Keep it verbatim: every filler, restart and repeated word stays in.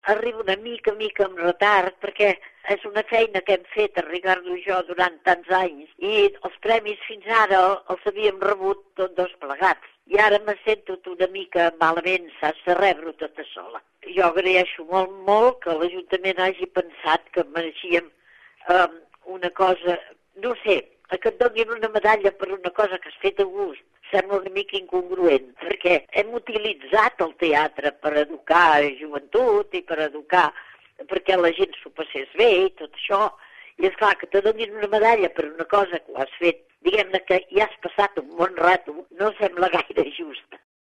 arriba una mica, mica amb retard, perquè és una feina que hem fet, el Ricardo i jo, durant tants anys, i els premis fins ara els havíem rebut tots dos plegats. I ara me sento una mica malament, saps, de rebre-ho tota sola. Jo agraeixo molt, molt que l'Ajuntament hagi pensat que mereixíem eh, una cosa, no sé, que et donin una medalla per una cosa que has fet a gust. Sembla una mica incongruent, perquè hem utilitzat el teatre per educar joventut i per educar, perquè la gent s'ho passés bé i tot això. I és clar que te donin una medalla per una cosa que ho has fet, diguem-ne que ja has passat un bon rato, no sembla gaire justa.